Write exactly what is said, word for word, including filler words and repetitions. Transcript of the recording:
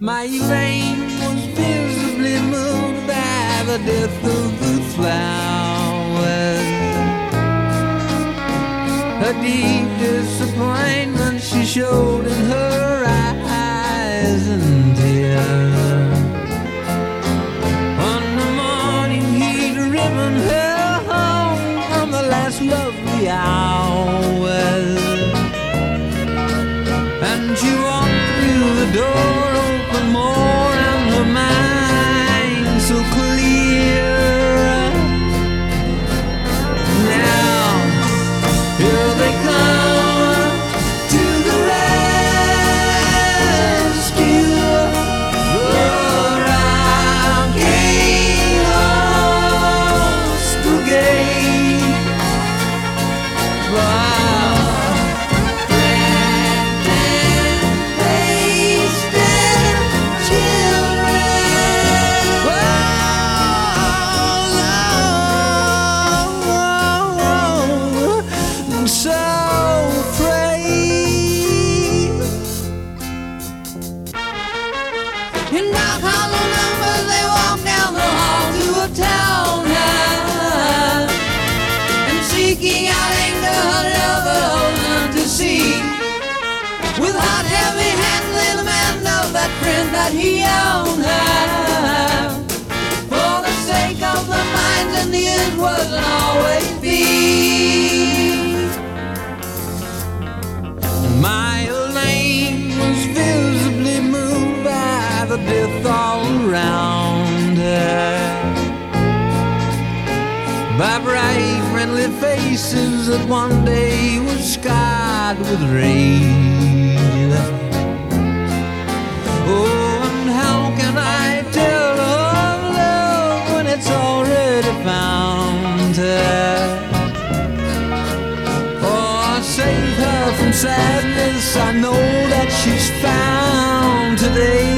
My Elaine was visibly moved by the death of the flowers. Her deep disappointment she showed in her eyes and tears. On the morning he'd driven her home from the last lovely hours, and she walked through the door open more and her mind so clear. Now here they come to the rescue. The Rocking Brigade. Wow. In dark hollow numbers they walk down the hall to a townhouse, and seeking out anger her lover holds them to see. With hot heavy hands they demand of that friend that he owned her, for the sake of the minds and the end was and always be. My Elaine was visibly moved by the death all around her, by bright friendly faces that one day were scarred with rage. Oh, and how can I tell of love when it's already found her? Oh, save her from sadness, I know that she's found today.